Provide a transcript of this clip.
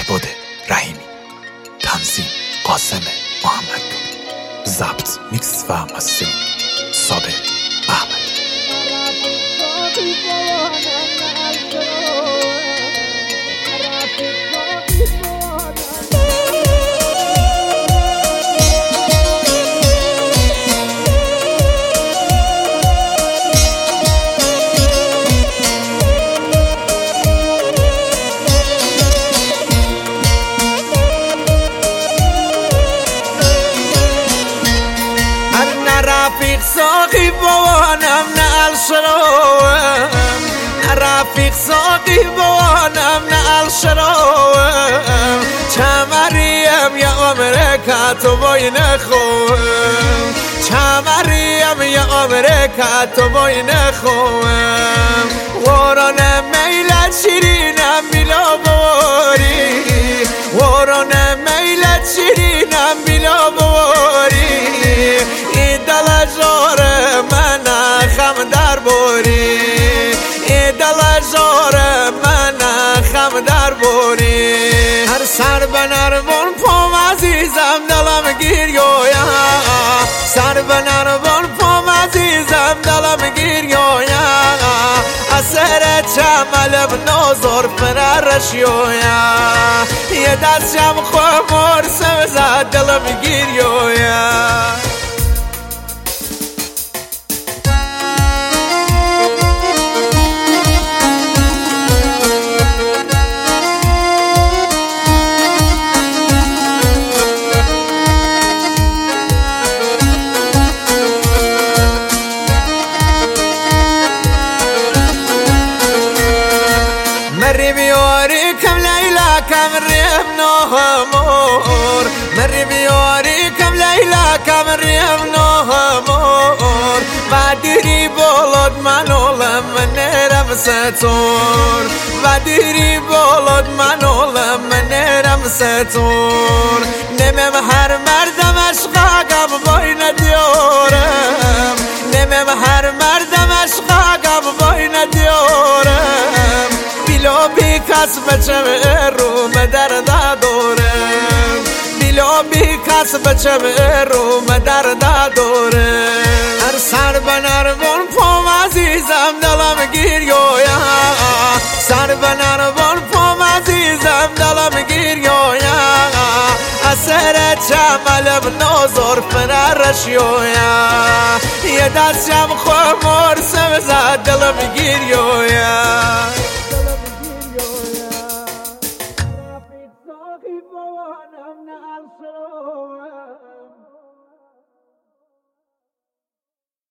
مهبد رحیمی، تنظیم قاسم محمد، ضبط میکس و مسترینگ صابر احمد. رفیق ساقی بوانم نه الشراوم، رفیق ساقی بوانم نه الشراوم، چمریم یا امریکا تو بای نخوام، چمریم یا امریکا تو بای نخوام، وران میلت شیرینم بیلا بواری، وران میلت شیرینم بیلا بواری، دل زور من خم در بوری، دل زور من خم در بوری، هر سر بنربون پام عزیزم دلم گیریویا، سر بنربون پام عزیزم دلم گیریویا، اثر چملم نازور فرارشیویا، یه دستم خمر سوزد دلم گیریویا. مري بيوريكم ليلى كم ريم نهمور، مري بيوريكم ليلى كم ريم نهمور، بدري بولد من ولم من نرم ستور، بدري بولد من ولم من نرم ستور، نمم هر مردم عشقاقم باين ديورم، نمم هر مردم عشقاقم باين ديورم، بیلو بی کس بچم رو مدر دادورم، بیلو بی کس بچم رو مدر دادورم، هر سر بنربون پام عزیزم دلم گیریویا، سر بنربون پام عزیزم دلم گیریویا، اثر چملم نازور فرارشیویا، یه دستم خمر سوزد دلم گیریویا.